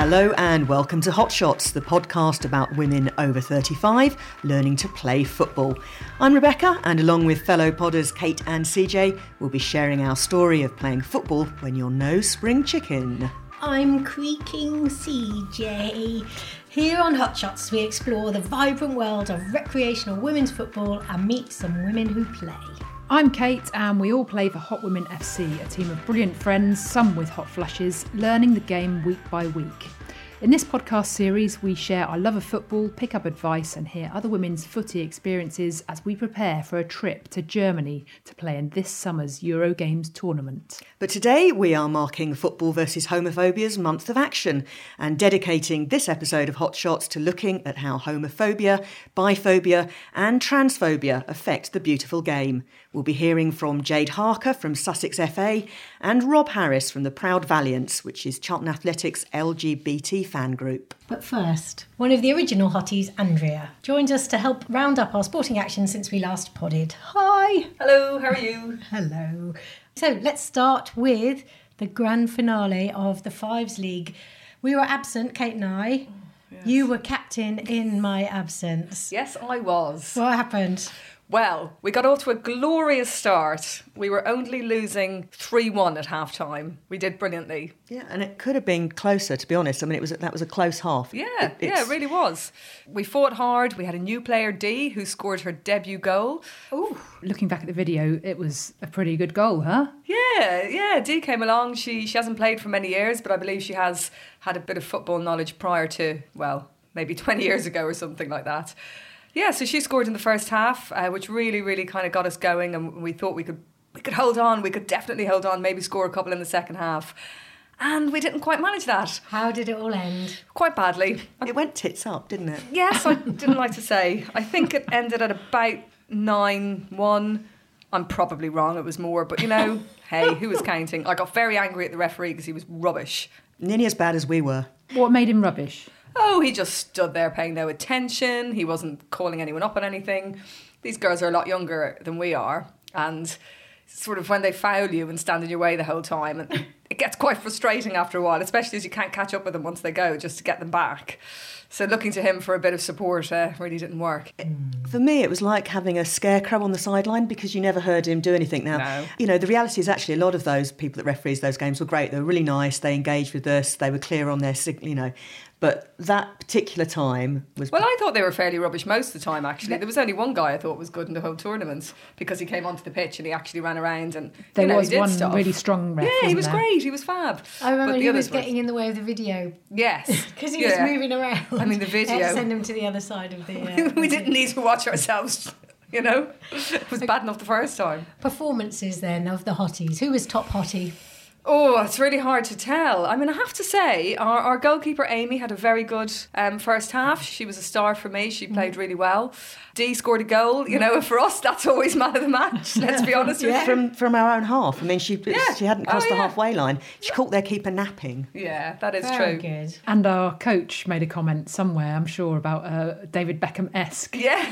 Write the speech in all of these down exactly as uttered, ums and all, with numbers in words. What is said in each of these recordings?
Hello and welcome to Hot Shots, the podcast about women over thirty-five learning to play football. I'm Rebecca, and along with fellow podders Kate and C J, we'll be sharing our story of playing football when you're no spring chicken. I'm Creaking C J. Here on Hot Shots, we explore the vibrant world of recreational women's football and meet some women who play. I'm Kate, and we all play for Hot Women F C, a team of brilliant friends, some with hot flushes, learning the game week by week. In this podcast series, we share our love of football, pick up advice and hear other women's footy experiences as we prepare for a trip to Germany to play in this summer's Eurogames tournament. But today we are marking Football versus Homophobia's month of action and dedicating this episode of Hot Shots to looking at how homophobia, biphobia and transphobia affect the beautiful game. We'll be hearing from Jade Harker from Sussex F A and Rob Harris from the Proud Valiants, which is Charlton Athletic's L G B T fan group. But first, one of the original hotties, Andrea, joins us to help round up our sporting action since we last podded. Hi! Hello, how are you? Hello. So let's start with the grand finale of the Fives League. We were absent, Kate and I. Yes. You were captain in my absence. Yes, I was. What happened? Well, we got off to a glorious start. We were only losing three one at half-time. We did brilliantly. Yeah, and it could have been closer, to be honest. I mean, it was that was a close half. Yeah, it, yeah, it really was. We fought hard. We had a new player, Dee, who scored her debut goal. Ooh. Looking back at the video, it was a pretty good goal, huh? Yeah, yeah, Dee came along. She, she hasn't played for many years, but I believe she has had a bit of football knowledge prior to, well, maybe twenty years ago or something like that. Yeah, so she scored in the first half, uh, which really, really kind of got us going, and we thought we could we could hold on, we could definitely hold on, maybe score a couple in the second half. And we didn't quite manage that. How did it all end? Quite badly. It went tits up, didn't it? Yes, I didn't like to say. I think it ended at about nine one. I'm probably wrong, it was more, but you know, hey, who was counting? I got very angry at the referee because he was rubbish. Nearly as bad as we were. What made him rubbish? Oh, he just stood there paying no attention. He wasn't calling anyone up on anything. These girls are a lot younger than we are. And sort of when they foul you and stand in your way the whole time, and it gets quite frustrating after a while, especially as you can't catch up with them once they go, just to get them back. So looking to him for a bit of support uh, really didn't work. For me, it was like having a scarecrow on the sideline because you never heard him do anything. Now, No. you know, the reality is actually a lot of those people that referees those games were great. They were really nice. They engaged with us. They were clear on their, sig- you know. But that particular time was... Well, I thought they were fairly rubbish most of the time, actually. There was only one guy I thought was good in the whole tournament because he came onto the pitch and he actually ran around and, There you know, was he did one stuff. really strong ref, Yeah, he wasn't was there? great. He was fab. I remember But the he others was were- getting in the way of the video. Yes. Because he Yeah. was moving around. I mean, the They had video... to send him to the other side of the... Uh, we didn't need to watch ourselves, you know. It was bad enough the first time. Performances then of the hotties. Who was top hottie? Oh, it's really hard to tell. I mean, I have to say, our, our goalkeeper Amy had a very good um, first half. She was a star for me. She played really well. Dee scored a goal. You know, for us, that's always man of the match, let's be honest with you. From from our own half. I mean, she Yeah. she hadn't Oh, crossed the yeah. halfway line. She caught their keeper napping. Yeah, that is Very true. good. And our coach made a comment somewhere, I'm sure, about uh, David Beckham-esque. Yeah,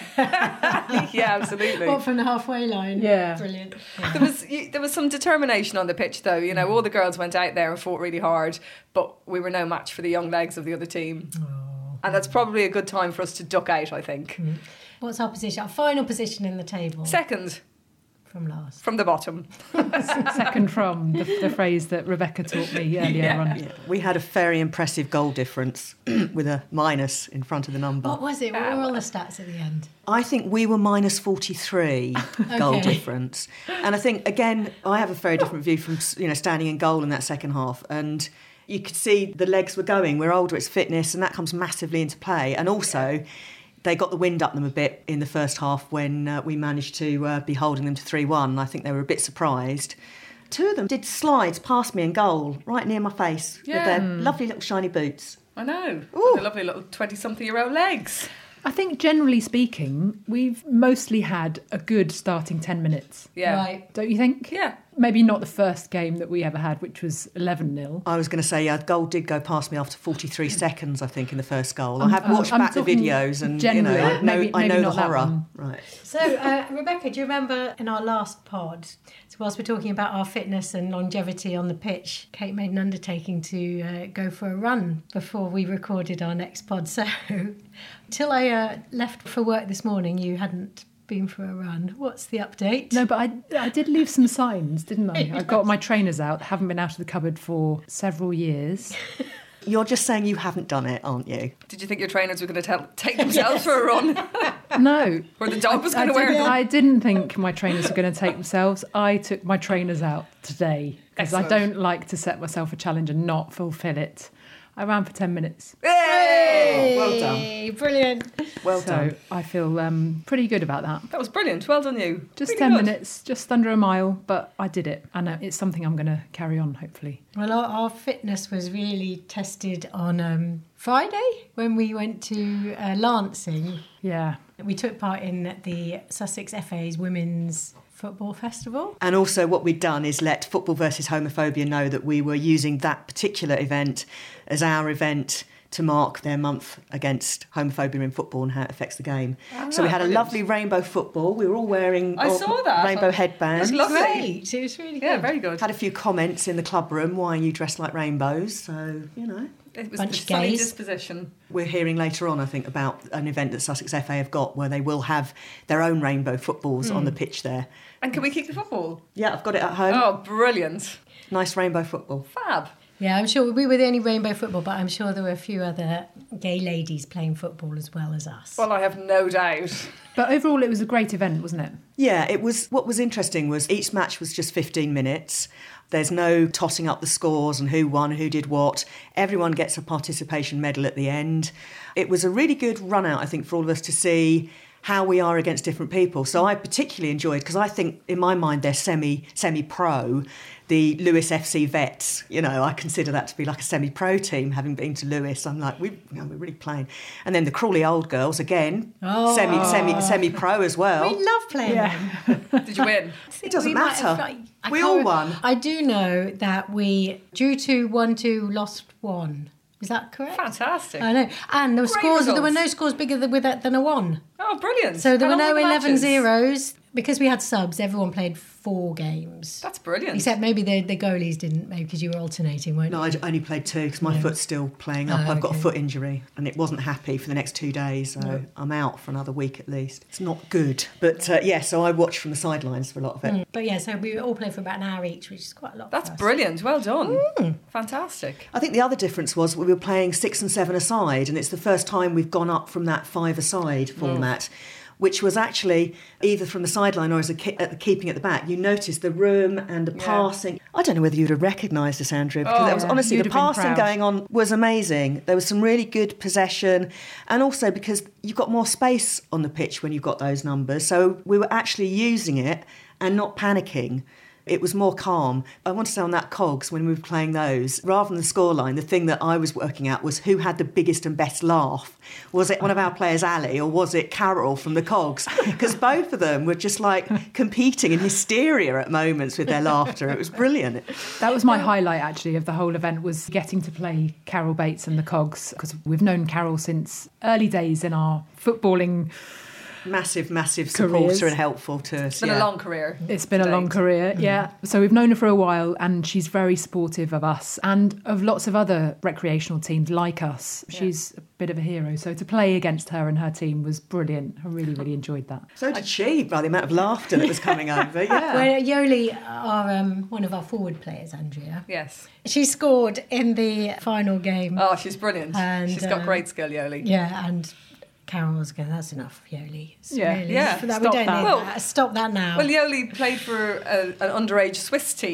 yeah, absolutely. What, from the halfway line? Yeah. Brilliant. There was you- there was some determination on the pitch, though. You know, all the girls went out there and fought really hard, but we were no match for the young legs of the other team. And that's probably a good time for us to duck out, I think. What's our position? Our final position in the table? Second, From last. from the bottom. Second from, the, the phrase that Rebecca taught me earlier Yeah. on. Yeah, we had a very impressive goal difference with a minus in front of the number. What was it? What were all the stats at the end? I think we were minus forty-three goal Okay. difference. And I think, again, I have a very different view from, you know, standing in goal in that second half. And you could see the legs were going. We're older, it's fitness, and that comes massively into play. And also, they got the wind up them a bit in the first half when uh, we managed to uh, be holding them to three one. I think they were a bit surprised. Two of them did slides past me in goal, right near my face, with Yeah. their lovely little shiny boots. I know. Ooh. The lovely little twenty-something-year-old legs. I think, generally speaking, we've mostly had a good starting ten minutes. Yeah. Right. Don't you think? Yeah. Maybe not the first game that we ever had, which was eleven nil. I was going to say, yeah, goal did go past me after forty-three seconds, I think, in the first goal. I I'm- have watched I'm back the talking videos and, you generally, know, I know, maybe- I maybe know the not that horror. one. Right. So, uh, Rebecca, do you remember in our last pod, so whilst we're talking about our fitness and longevity on the pitch, Kate made an undertaking to uh, go for a run before we recorded our next pod. So, till I uh, left for work this morning, you hadn't been for a run. What's the update? No, but I, I did leave some signs, didn't I? I got my trainers out, haven't been out of the cupboard for several years. You're just saying you haven't done it, aren't you? Did you think your trainers were going to tell, take themselves for a run? No. Or the dog was I, going to wear didn't, them? I didn't think my trainers were going to take themselves. I took my trainers out today because I Excellent. don't like to set myself a challenge and not fulfil it. I ran for ten minutes. Hey! Well done. Hey, brilliant. Well so done. I feel um, pretty good about that. That was brilliant. Well done, you. Just Really ten good. minutes, just under a mile, but I did it. And uh, it's something I'm going to carry on, hopefully. Well, our, our fitness was really tested on um, Friday when we went to uh, Lancing. Yeah. We took part in the Sussex F A's Women's Football Festival. And also what we'd done is let Football versus Homophobia know that we were using that particular event as our event to mark their month against homophobia in football and how it affects the game. Ah, so we had a brilliant. lovely rainbow football. We were all wearing I all saw that. rainbow headbands. That's lovely. Great. It was really good. Yeah, very good. Had a few comments in the club room, why are you dressed like rainbows? So, you know. It was Bunch the of sunny gays. disposition. We're hearing later on, I think, about an event that Sussex F A have got where they will have their own rainbow footballs on the pitch there. And can we kick the football? Yeah, I've got it at home. Oh, brilliant. Nice rainbow football. Fab. Yeah, I'm sure we were the only rainbow football, but I'm sure there were a few other gay ladies playing football as well as us. Well, I have no doubt. But overall, it was a great event, wasn't it? Yeah, it was. What was interesting was each match was just fifteen minutes. There's no totting up the scores and who won, who did what. Everyone gets a participation medal at the end. It was a really good run out, I think, for all of us to see how we are against different people. So I particularly enjoyed, because I think in my mind they're semi semi pro. The Lewis F C Vets, you know, I consider that to be like a semi-pro team. Having been to Lewis, I'm like, we, you know, we're really playing. And then the Crawley Old Girls again, Oh. semi semi semi pro as well. We love playing them. Did you win? It doesn't We might have- matter. I We can't all re- won. I do know that we drew two, won two, lost one. Is that correct? Fantastic. I know. And there were Great scores. There were results. no scores bigger than, with that than a one. Oh, brilliant. So there How were long no the eleven matches? zeros. Because we had subs, everyone played four games. That's brilliant. Except maybe the, the goalies didn't, maybe because you were alternating, weren't No, you? I only played two because my Yeah. foot's still playing up. Oh, I've got a okay. foot injury and it wasn't happy for the next two days, so No. I'm out for another week at least. It's not good. But uh, yeah, so I watched from the sidelines for a lot of it. Mm. But yeah, so we all played for about an hour each, which is quite a lot. That's for us. brilliant. Well done. Mm. Fantastic. I think the other difference was we were playing six and seven aside, and it's the first time we've gone up from that five aside format. Which was actually either from the sideline or as a ki- at the keeping at the back. You noticed the room and the Yeah. passing. I don't know whether you'd have recognised this, Andrea, because Oh, there was yeah. honestly You'd the have been passing proud. going on was amazing. There was some really good possession, and also because you've got more space on the pitch when you've got those numbers. So we were actually using it and not panicking. It was more calm. I want to say on that Cogs, when we were playing those, rather than the scoreline, the thing that I was working at was who had the biggest and best laugh. Was it one of our players, Ali, or was it Carol from the Cogs? Because both of them were just like competing in hysteria at moments with their laughter. It was brilliant. That was my highlight, actually, of the whole event, was getting to play Carol Bates and the Cogs, because we've known Carol since early days in our footballing. Massive, massive Careers. supporter and helpful to us. It's been yeah. a long career. It's been a long Date. career, yeah. So we've known her for a while, and she's very supportive of us and of lots of other recreational teams like us. She's a bit of a hero. So to play against her and her team was brilliant. I really, really enjoyed that. So did she, by the amount of laughter that was coming over. Yeah. Well, Yoli, our, um, one of our forward players, Andrea, Yes. she scored in the final game. Oh, she's brilliant. And, she's got um, great skill, Yoli. Yeah, and Carol was going, that's enough, Yoli. It's Yeah. really, Yeah, for that, stop we don't that. need Well- that. Stop that now. Well, Yoli played for a, an underage Swiss team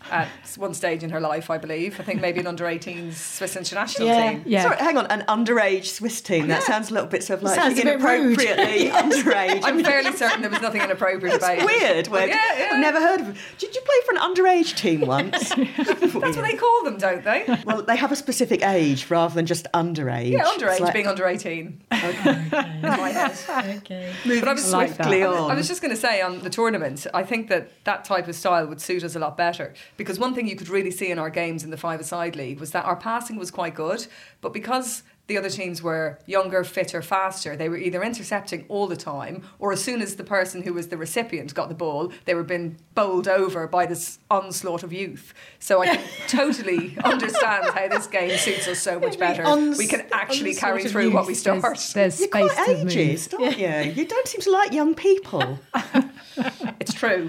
at one stage in her life, I believe. I think maybe an under eighteens Swiss international Yeah. team. Yeah. Sorry, hang on, an underage Swiss team. That Yeah. sounds a little bit sort of like Sounds a bit rude. inappropriately underage. I'm fairly certain there was nothing inappropriate about it. Weird. Weird. Yeah, yeah. I've never heard of it. Did you play for an underage team once? That's what they call them, don't they? Well, they have a specific age rather than just underage. Yeah, It's underage like- being under eighteen. In my head. Okay. Moving But I was like swiftly that. on. I was just going to say on the tournament, I think that that type of style would suit us a lot better, because one thing you could really see in our games in the five-a-side league was that our passing was quite good, but because the other teams were younger, fitter, faster, they were either intercepting all the time, or as soon as the person who was the recipient got the ball, they were being bowled over by this onslaught of youth. So I can totally understand how this game suits us so much better. Ons- We can actually onslaught carry of through what youth. we start. There's, there's You're space quite to move. ageist, aren't you? You don't seem to like young people. It's true.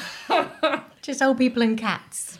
Just old people and cats.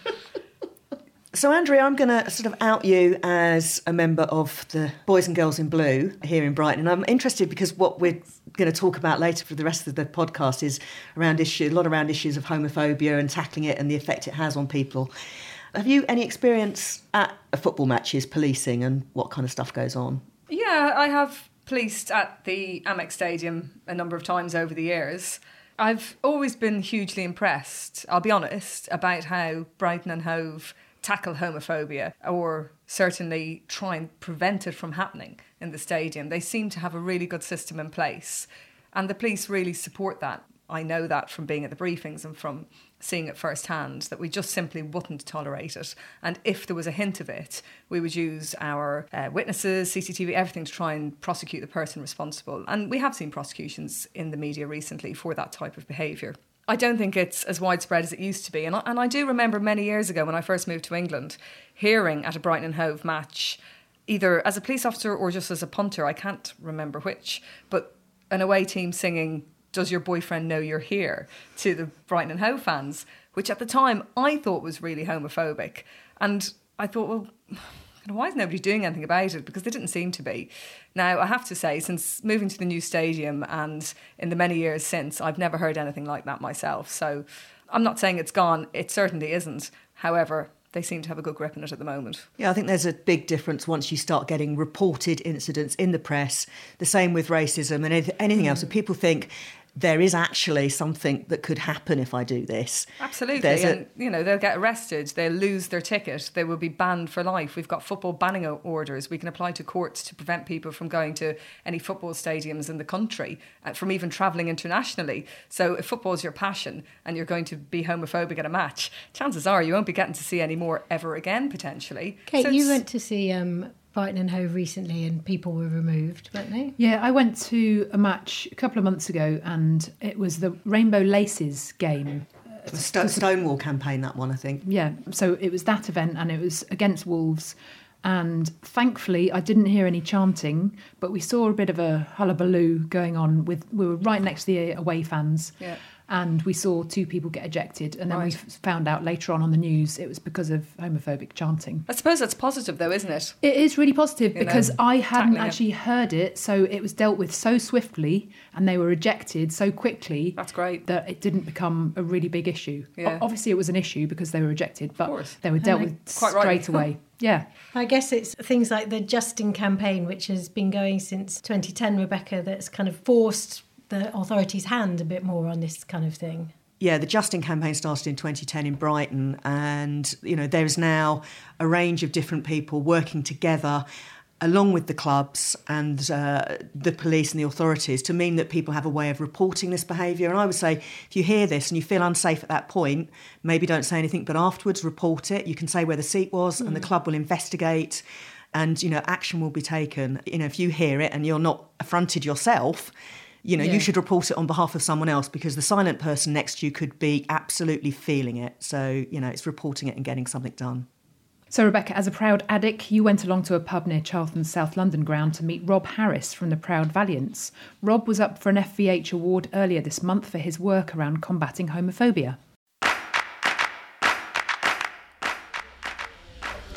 So, Andrea, I'm going to sort of out you as a member of the Boys and Girls in Blue here in Brighton. And I'm interested because what we're going to talk about later for the rest of the podcast is around issue, a lot around issues of homophobia and tackling it and the effect it has on people. Have you any experience at football matches, policing, and what kind of stuff goes on? Yeah, I have policed at the Amex Stadium a number of times over the years. I've always been hugely impressed, I'll be honest, about how Brighton and Hove tackle homophobia, or certainly try and prevent it from happening in the stadium. They seem to have a really good system in place, and the police really support that. I know that from being at the briefings and from seeing it firsthand, that we just simply wouldn't tolerate it. And if there was a hint of it, we would use our uh, witnesses, C C T V, everything to try and prosecute the person responsible. And we have seen prosecutions in the media recently for that type of behaviour. I don't think it's as widespread as it used to be. And I, and I do remember many years ago when I first moved to England, hearing at a Brighton and Hove match, either as a police officer or just as a punter, I can't remember which, but an away team singing, "Does your boyfriend know you're here?" to the Brighton and Hove fans, which at the time I thought was really homophobic. And I thought, well, why is nobody doing anything about it? Because they didn't seem to be. Now, I have to say, since moving to the new stadium and in the many years since, I've never heard anything like that myself. So I'm not saying it's gone. It certainly isn't. However, they seem to have a good grip on it at the moment. Yeah, I think there's a big difference once you start getting reported incidents in the press. The same with racism and anything else. So people think there is actually something that could happen if I do this. Absolutely. There's and, a- you know, they'll get arrested. They'll lose their ticket. They will be banned for life. We've got football banning orders. We can apply to courts to prevent people from going to any football stadiums in the country, uh, from even travelling internationally. So if football is your passion and you're going to be homophobic at a match, chances are you won't be getting to see any more ever again, potentially. Kate, So you it's- went to see um, Brighton and Hove recently and people were removed, weren't they? Yeah, I went to a match a couple of months ago and it was the Rainbow Laces game. The Sto- Stonewall campaign, that one, I think. Yeah, so it was that event and it was against Wolves. And thankfully, I didn't hear any chanting, but we saw a bit of a hullabaloo going on. With we were right next to the away fans. Yeah. And we saw two people get ejected. And then we Right. f- found out later on on the news it was because of homophobic chanting. I suppose that's positive, though, isn't it? It is really positive You know, because I hadn't tackling it. actually heard it. So it was dealt with so swiftly and they were ejected so quickly That's great. that it didn't become a really big issue. Yeah. O- Obviously, it was an issue because they were ejected, but course. they were dealt Uh, with quite straight rightly. away. Yeah. I guess it's things like the Justin campaign, which has been going since twenty ten, Rebecca, that's kind of forced the authorities' hand a bit more on this kind of thing. Yeah, the Justin campaign started in twenty ten in Brighton, and you know there is now a range of different people working together along with the clubs and uh, the police and the authorities to mean that people have a way of reporting this behaviour. And I would say if you hear this and you feel unsafe at that point, maybe don't say anything, but afterwards report it. You can say where the seat was and the club will investigate and, you know, action will be taken. You know, if you hear it and you're not affronted yourself, you know, Yeah. you should report it on behalf of someone else because the silent person next to you could be absolutely feeling it. So, you know, it's reporting it and getting something done. So, Rebecca, as a Proud addict, you went along to a pub near Charlton's South London ground to meet Rob Harris from the Proud Valiants. Rob was up for an F V H award earlier this month for his work around combating homophobia.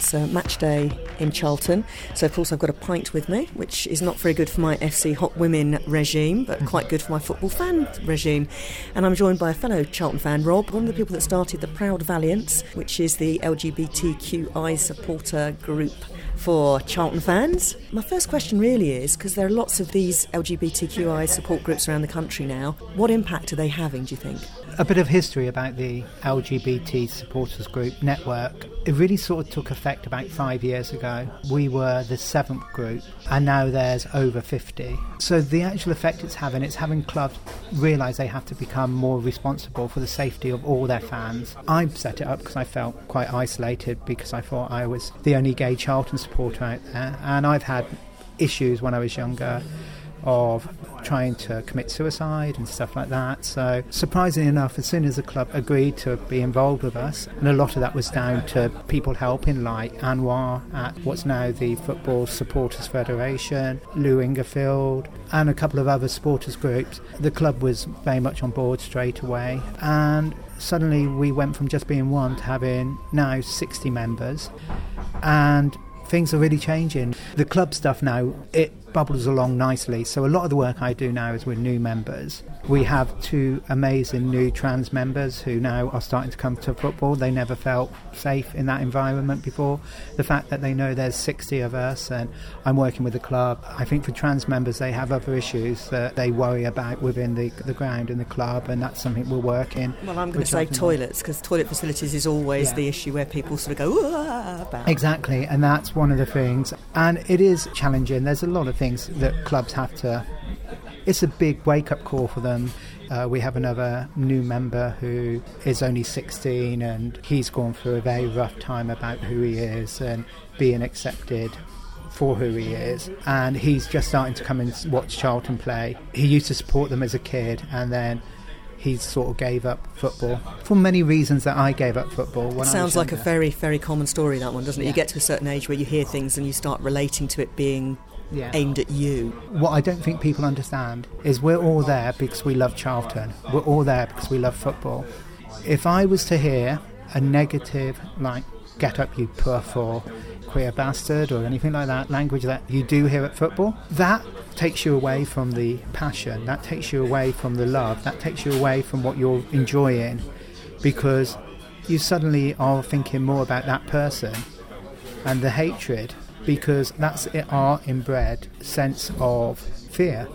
It's uh, match day in Charlton, so of course I've got a pint with me, which is not very good for my F C Hot Women regime, but quite good for my football fan regime. And I'm joined by a fellow Charlton fan, Rob, one of the people that started the Proud Valiants, which is the L G B T Q I supporter group for Charlton fans. My first question really is, because there are lots of these L G B T Q I support groups around the country now, what impact are they having, do you think? A bit of history about the L G B T supporters group network. It really sort of took effect about five years ago. We were the seventh group, and now there's over fifty. So the actual effect it's having, it's having clubs realise they have to become more responsible for the safety of all their fans. I set it up because I felt quite isolated, because I thought I was the only gay Charlton supporter out there, and I've had issues when I was younger of trying to commit suicide and stuff like that. So surprisingly enough, as soon as the club agreed to be involved with us, and a lot of that was down to people helping, like Anwar at what's now the Football Supporters Federation, Lou Ingerfield, and a couple of other supporters groups, the club was very much on board straight away. And suddenly we went from just being one to having now sixty members, and things are really changing. The club stuff now, it bubbles along nicely. So a lot of the work I do now is with new members. We have two amazing new trans members who now are starting to come to football. They never felt safe in that environment before. The fact that they know there's sixty of us and I'm working with the club. I think for trans members, they have other issues that they worry about within the, the ground and the club, and that's something we're working. Well, I'm going to say toilets, because toilet facilities is always yeah. the issue where people sort of go, ah, about. Exactly, and that's one of the things. And it is challenging. There's a lot of things that clubs have to... It's a big wake-up call for them. Uh, we have another new member who is only sixteen, and he's gone through a very rough time about who he is and being accepted for who he is. And he's just starting to come and watch Charlton play. He used to support them as a kid, and then he sort of gave up football for many reasons that I gave up football when Sounds I was like younger. a very, very common story, that one, doesn't it? Yeah. You get to a certain age where you hear things and you start relating to it being yeah. aimed at you. What I don't think people understand is we're all there because we love Charlton. We're all there because we love football. If I was to hear a negative, like, get up you puff or queer bastard or anything like that, language that you do hear at football, that takes you away from the passion, that takes you away from the love, that takes you away from what you're enjoying, because you suddenly are thinking more about that person and the hatred, because that's our inbred sense of fear,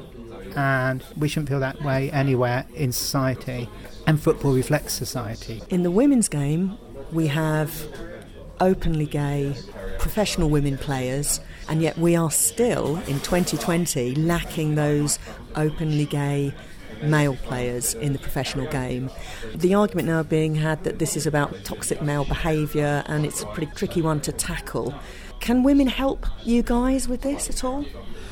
and we shouldn't feel that way anywhere in society, and football reflects society. In the women's game, we have openly gay professional women players, and yet we are still in twenty twenty lacking those openly gay male players in the professional game. The argument now being had that this is about toxic male behaviour, and it's a pretty tricky one to tackle. Can women help you guys with this at all?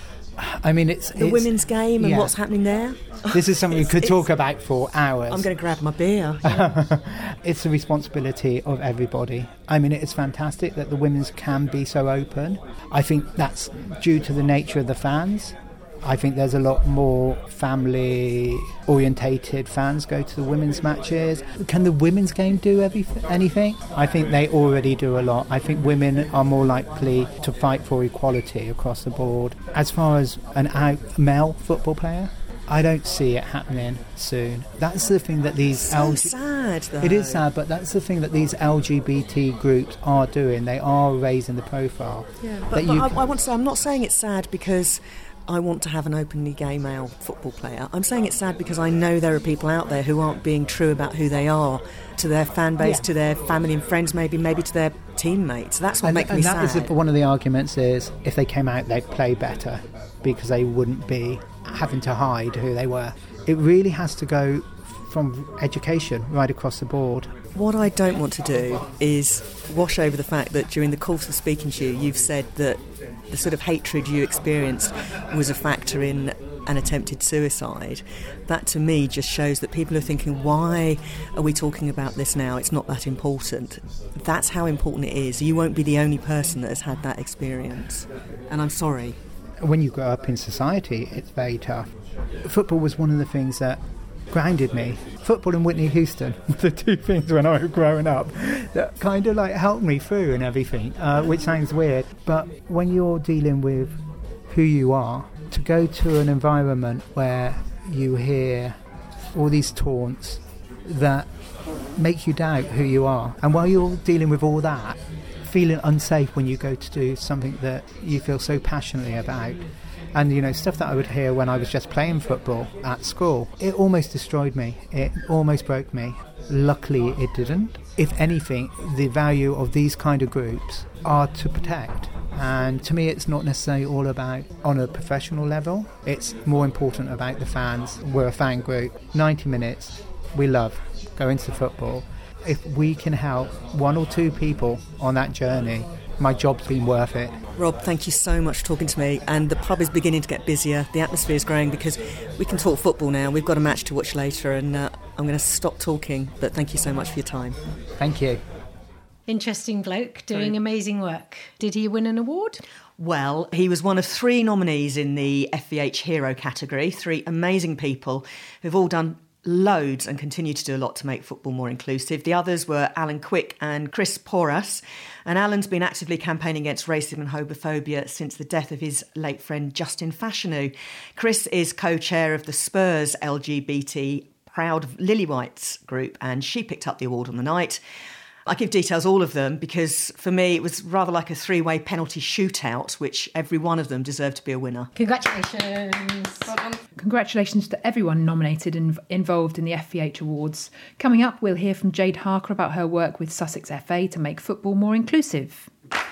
I mean, it's... The it's, women's game and yeah. what's happening there? This is something we could talk about for hours. I'm going to grab my beer. It's the responsibility of everybody. I mean, it's fantastic that the women's can be so open. I think that's due to the nature of the fans. I think there's a lot more family-orientated fans go to the women's matches. Can the women's game do every, anything? I think they already do a lot. I think women are more likely to fight for equality across the board. As far as an out male football player, I don't see it happening soon. That's the thing that these... So L G- sad, though. It is sad, but that's the thing that these L G B T groups are doing. They are raising the profile. Yeah, but, but I, I want to say, I'm not saying it's sad because I want to have an openly gay male football player. I'm saying it's sad because I know there are people out there who aren't being true about who they are to their fan base, yeah. to their family and friends, maybe maybe to their teammates. That's what and, makes and me that sad. Is a, one of the arguments is if they came out, they'd play better because they wouldn't be having to hide who they were. It really has to go from education right across the board. What I don't want to do is wash over the fact that during the course of speaking to you, you've said that the sort of hatred you experienced was a factor in an attempted suicide. That to me just shows that people are thinking, why are we talking about this now? It's not that important. That's how important it is. You won't be the only person that has had that experience. And I'm sorry. When you grow up in society, it's very tough. Football was one of the things that grounded me. Football and Whitney Houston were the two things when I was growing up that kind of like helped me through and everything, uh, which sounds weird. But when you're dealing with who you are, to go to an environment where you hear all these taunts that make you doubt who you are, and while you're dealing with all that, feeling unsafe when you go to do something that you feel so passionately about, and you know, stuff that I would hear when I was just playing football at school, it almost destroyed me. It almost broke me. Luckily it didn't. If anything, the value of these kind of groups are to protect. And to me, it's not necessarily all about on a professional level. It's more important about the fans. We're a fan group. ninety minutes, we love going to football. If we can help one or two people on that journey, my job's been worth it. Rob, thank you so much for talking to me. And the pub is beginning to get busier. The atmosphere is growing because we can talk football now. We've got a match to watch later, and uh, I'm going to stop talking. But thank you so much for your time. Thank you. Interesting bloke doing amazing work. Did he win an award? Well, he was one of three nominees in the F V H Hero category, three amazing people who've all done loads and continue to do a lot to make football more inclusive. The others were Alan Quick and Chris Porras. And Alan's been actively campaigning against racism and homophobia since the death of his late friend Justin Fashanu. Chris is co-chair of the Spurs L G B T Proud Lilywhites group, and she picked up the award on the night. I give details all of them because for me it was rather like a three-way penalty shootout, which every one of them deserved to be a winner. Congratulations. Well done. Congratulations to everyone nominated and involved in the F V H Awards. Coming up, we'll hear from Jade Harker about her work with Sussex F A to make football more inclusive.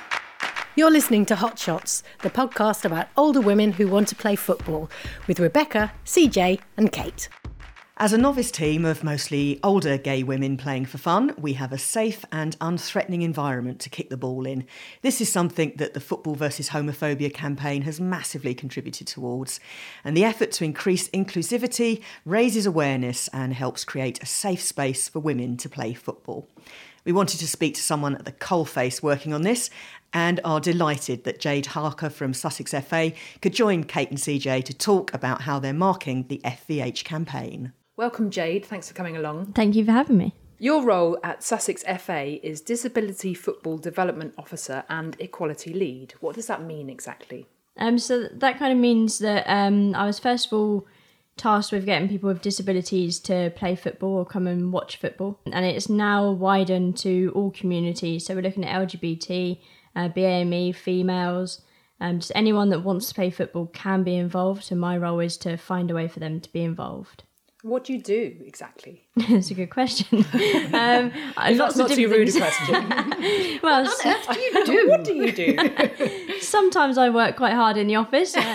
You're listening to Hot Shots, the podcast about older women who want to play football, with Rebecca, C J and Kate. As a novice team of mostly older gay women playing for fun, we have a safe and unthreatening environment to kick the ball in. This is something that the Football versus Homophobia campaign has massively contributed towards. And the effort to increase inclusivity raises awareness and helps create a safe space for women to play football. We wanted to speak to someone at the coalface working on this and are delighted that Jade Harker from Sussex F A could join Kate and C J to talk about how they're marking the F V H campaign. Welcome, Jade. Thanks for coming along. Thank you for having me. Your role at Sussex F A is Disability Football Development Officer and Equality Lead. What does that mean exactly? Um, so that kind of means that um, I was first of all tasked with getting people with disabilities to play football or come and watch football. And it's now widened to all communities. So we're looking at L G B T, uh, B A M E, females, um, just anyone that wants to play football can be involved. And my role is to find a way for them to be involved. What do you do exactly? It's a good question. Um, If lots that's not of too rude a different question. well, What on earth do you do? What do you do? sometimes I work quite hard in the office, uh,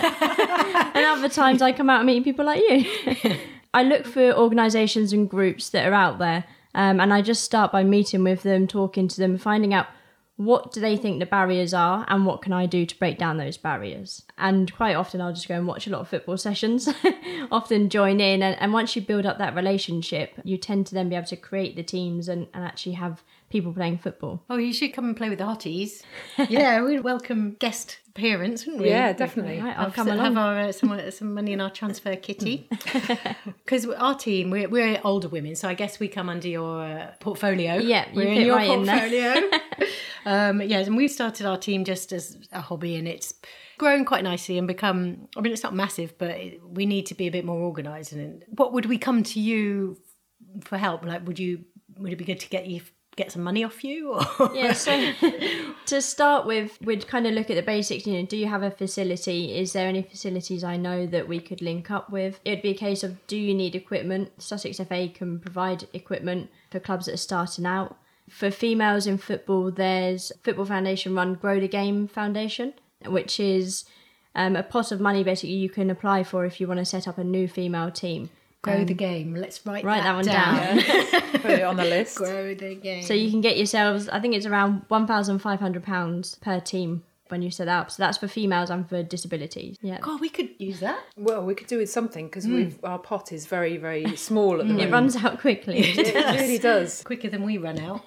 and other times I come out and meet people like you. I look for organisations and groups that are out there, um, and I just start by meeting with them, talking to them, finding out what do they think the barriers are and what can I do to break down those barriers. And quite often I'll just go and watch a lot of football sessions, often join in, and, and once you build up that relationship, you tend to then be able to create the teams and, and actually have people playing football. Oh, you should come and play with the hotties. Yeah, we'd welcome guest appearance, wouldn't we? Yeah, definitely. Right, I'll Have, come have along. our, uh, some, some money in our transfer kitty. Because our team, we're, we're older women, so I guess we come under your uh, portfolio. Yeah, you we're in fit your right in there. portfolio. um, yes, and we started our team just as a hobby, and it's grown quite nicely and become, I mean, it's not massive, but it, we need to be a bit more organised. And what would we come to you for help? Like, would you, would it be good to get you get some money off you? Or? Yeah, so to start with, we'd kind of look at the basics. You know, do you have a facility? Is there any facilities I know that we could link up with? It'd be a case of, do you need equipment? Sussex F A can provide equipment for clubs that are starting out. For females in football, there's Football Foundation run Grow the Game Foundation, which is um, a pot of money basically you can apply for if you want to set up a new female team. Grow Um, the game. Let's write, write that one down. down. Put it on the list. Grow the game. So you can get yourselves, I think it's around one thousand five hundred pounds per team when you set up. So that's for females and for disabilities. Yeah. God, we could use that. Well, we could do with something because we've our pot is very, very small at the It moment. runs out quickly. It really does. Quicker than we run out.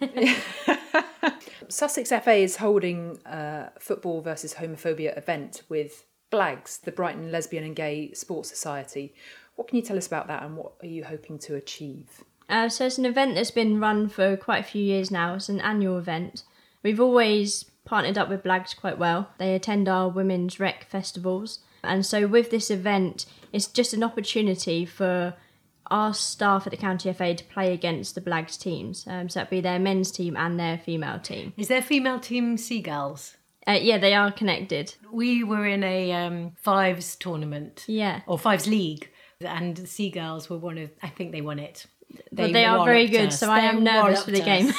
Sussex F A is holding a Football versus Homophobia event with BLAGS, the Brighton Lesbian and Gay Sports Society, What can you tell us about that and what are you hoping to achieve? Uh, so it's an event that's been run for quite a few years now. It's an annual event. We've always partnered up with Blags quite well. They attend our women's rec festivals. And so with this event, it's just an opportunity for our staff at the County F A to play against the Blags teams. Um, so that'd be their men's team and their female team. Is their female team Seagulls? Uh, yeah, they are connected. We were in a um, fives tournament. Yeah. Or fives league. And the Seagulls were one of, I think they won it. They, they are very good, us. so I am They nervous for the game.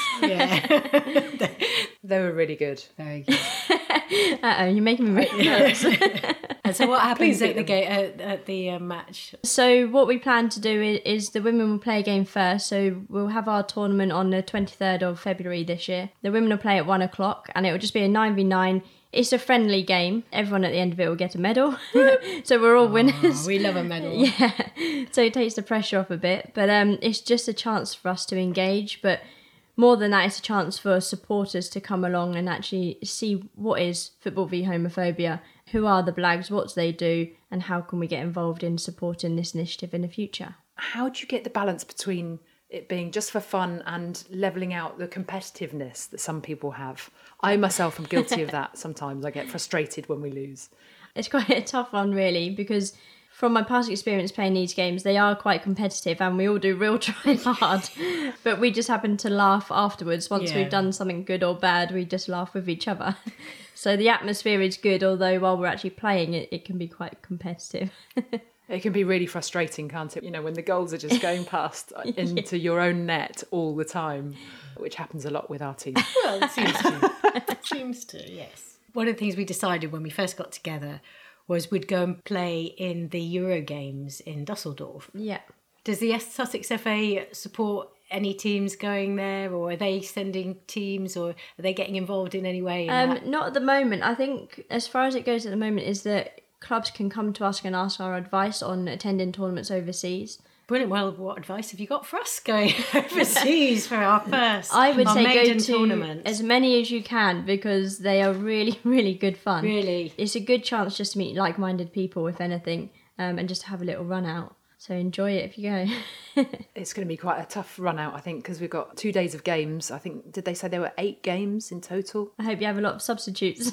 Yeah. They were really good. Very good. Uh-oh, you're making me really nervous. And so what happens Please at the, beat ga- at, at the uh, match? So what we plan to do is, is the women will play a game first. So we'll have our tournament on the twenty-third of February this year. The women will play at one o'clock and it will just be a nine v nine. It's a friendly game. Everyone at the end of it will get a medal. So we're all winners. Oh, we love a medal. Yeah. So it takes the pressure off a bit. But um, it's just a chance for us to engage. But more than that, it's a chance for supporters to come along and actually see what is Football v Homophobia, who are the Blags, what do they do, and how can we get involved in supporting this initiative in the future. How do you get the balance between it being just for fun and levelling out the competitiveness that some people have? I myself am guilty of that sometimes. I get frustrated when we lose. It's quite a tough one, really, because from my past experience playing these games, they are quite competitive and we all do real try hard. But we just happen to laugh afterwards. Once Yeah. we've done something good or bad, we just laugh with each other. So the atmosphere is good, although while we're actually playing it, it can be quite competitive. It can be really frustrating, can't it? You know, when the goals are just going past into your own net all the time, which happens a lot with our team. Well, it seems to. It seems to, yes. One of the things we decided when we first got together was we'd go and play in the Euro Games in Dusseldorf. Yeah. Does the Sussex F A support any teams going there, or are they sending teams, or are they getting involved in any way? In Um, that? not at the moment. I think as far as it goes at the moment is that clubs can come to us and ask our advice on attending tournaments overseas. Brilliant. Well, what advice have you got for us going overseas for our first I would our say go maiden to tournament? as many as you can because they are really, really good fun. Really? It's a good chance just to meet like-minded people, if anything, um, and just have a little run out. So enjoy it if you go. It's going to be quite a tough run out, I think, because we've got two days of games. I think, did they say there were eight games in total? I hope you have a lot of substitutes.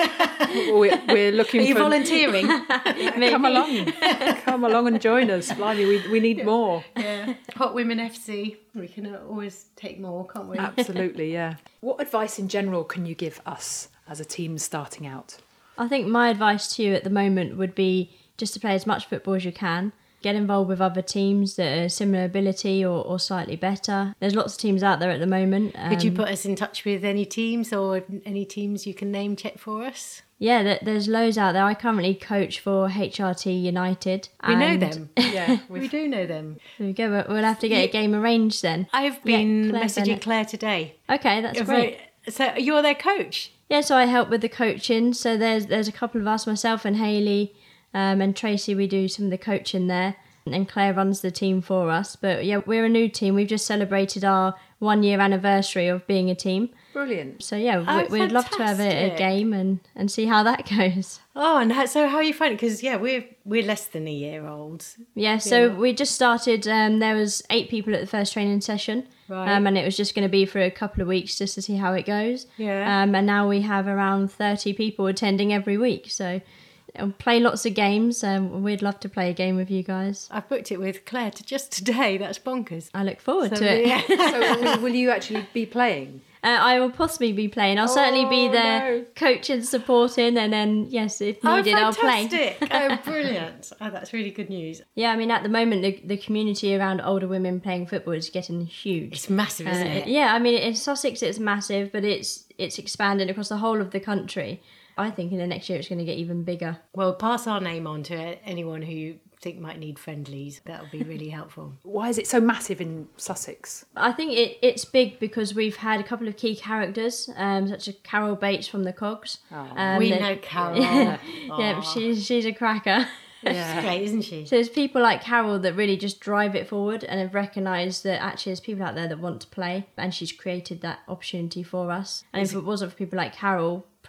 We're, we're looking Are you for... volunteering? Come along. Come along and join us. Blimey, we, we need more. Yeah. Hot Women F C. We can always take more, can't we? Absolutely, yeah. What advice in general can you give us as a team starting out? I think my advice to you at the moment would be just to play as much football as you can. Get involved with other teams that are similar ability or, or slightly better. There's lots of teams out there at the moment. Um, Could you put us in touch with any teams or any teams you can name check for us? Yeah, there- there's loads out there. I currently coach for H R T United. We know and them. Yeah, We do know them. There we go. We'll- We'll have to get a game arranged then. I've been Yeah, Claire messaging Bennett. Claire today. Okay, that's great. So you're their coach? Yeah, so I help with the coaching. So there's there's a couple of us, myself and Hayley um, and Tracy. We do some of the coaching there, and Claire runs the team for us. But yeah, we're a new team. We've just celebrated our one year anniversary of being a team. brilliant. So yeah, Oh, we, we'd love to have a, a fantastic. game and, and see how that goes. Oh, and how, so how are you finding? Because yeah, we're we're less than a year old. Yeah, so Yeah. we just started. Um, there was eight people at the first training session, Right. um, and it was just going to be for a couple of weeks just to see how it goes. Yeah. Um, and now we have around thirty people attending every week. So uh, play lots of games. Um, we'd love to play a game with you guys. I've booked it with Claire to just today. That's bonkers. I look forward So, to it. yeah. So will, will you actually be playing? Uh, I will possibly be playing. I'll certainly be Oh, there no. coaching, supporting, and then yes, if needed, oh, I'll play. fantastic! Oh, brilliant! Oh, that's really good news. Yeah, I mean, at the moment, the, the community around older women playing football is getting huge. It's massive, isn't Uh, it? Yeah, I mean, in Sussex it's massive, but it's it's expanding across the whole of the country. I think in the next year it's going to get even bigger. Well, pass our name on to anyone who you think might need friendlies. That would be really helpful. Why is it so massive in Sussex? I think it, it's big because we've had a couple of key characters, um, such as Carol Bates from the Cogs. Um, we that- know Carol. Yeah, she's she's a cracker. She's great, isn't she? So there's people like Carol that really just drive it forward and have recognised that actually there's people out there that want to play, and she's created that opportunity for us. And if it wasn't for people like Carol,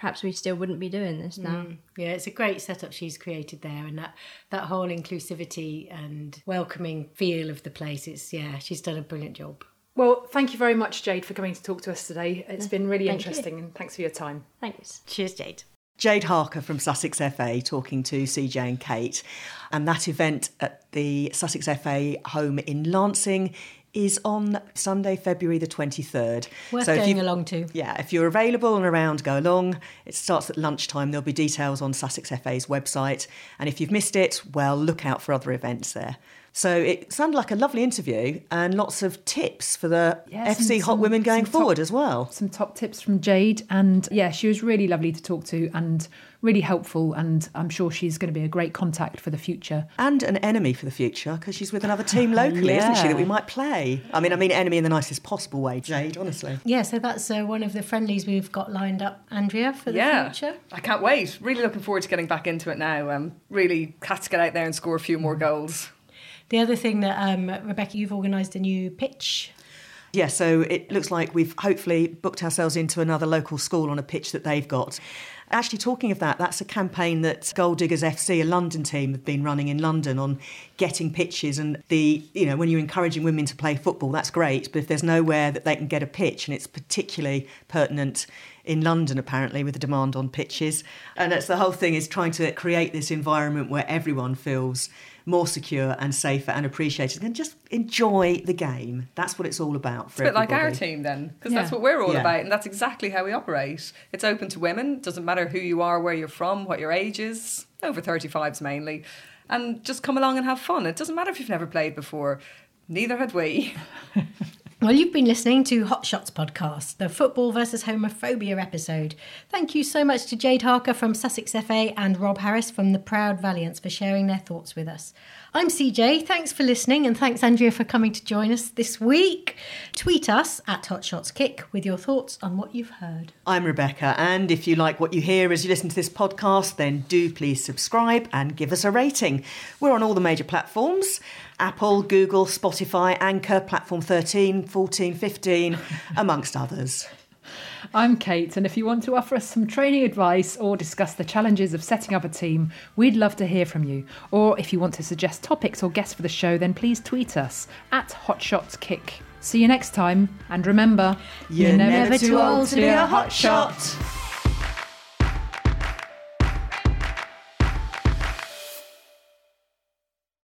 perhaps we still wouldn't be doing this now. Mm. Yeah, it's a great setup she's created there, and that, that whole inclusivity and welcoming feel of the place. It's, yeah, she's done a brilliant job. Well, thank you very much, Jade, for coming to talk to us today. It's been really Thank interesting, you. and thanks for your time. Thanks. Cheers, Jade. Jade Harker from Sussex F A talking to C J and Kate. And that event at the Sussex F A home in Lancing is on Sunday, February the twenty-third. Worth so if going you- along to. Yeah, if you're available and around, go along. It starts at lunchtime. There'll be details on Sussex F A's website. And if you've missed it, well, look out for other events there. So it sounded like a lovely interview and lots of tips for the Yeah, F C some- Hot some- Women going some top- forward as well. Some top tips from Jade, and yeah, she was really lovely to talk to and really helpful, and I'm sure she's going to be a great contact for the future. And an enemy for the future, because she's with another team locally, isn't she, Yeah. that we might play? I mean, I mean enemy in the nicest possible way, Jade, honestly. Yeah, so that's uh, one of the friendlies we've got lined up, Andrea, for the Yeah, future. I can't wait. Really looking forward to getting back into it now. Um, really had to get out there and score a few more goals. The other thing that, um, Rebecca, you've organised a new pitch. Yeah, so it looks like we've hopefully booked ourselves into another local school on a pitch that they've got. Actually, talking of that, that's a campaign that Gold Diggers F C, a London team, have been running in London on getting pitches. And the, you know, when you're encouraging women to play football, that's great. But if there's nowhere that they can get a pitch, and it's particularly pertinent in London, apparently, with the demand on pitches. And that's the whole thing, is trying to create this environment where everyone feels more secure and safer and appreciated and just enjoy the game. That's what it's all about for It's a bit like everybody. our team then, because Yeah. that's what we're all Yeah. about, and that's exactly how we operate. It's open to women, doesn't matter who you are, where you're from, what your age is, over thirty-fives mainly, and just come along and have fun. It doesn't matter if you've never played before. Neither had we. Well, you've been listening to Hot Shots Podcast, the football versus homophobia episode. Thank you so much to Jade Harker from Sussex F A and Rob Harris from the Proud Valiants for sharing their thoughts with us. I'm C J. Thanks for listening, and thanks, Andrea, for coming to join us this week. Tweet us at Hot Shots Kick with your thoughts on what you've heard. I'm Rebecca, and if you like what you hear as you listen to this podcast, then do please subscribe and give us a rating. We're on all the major platforms: Apple, Google, Spotify, Anchor, Platform thirteen, fourteen, fifteen, amongst others. I'm Kate, and if you want to offer us some training advice or discuss the challenges of setting up a team, we'd love to hear from you. Or if you want to suggest topics or guests for the show, then please tweet us at HotShotsKick. See you next time, and remember, You're never too old to be a hot shot.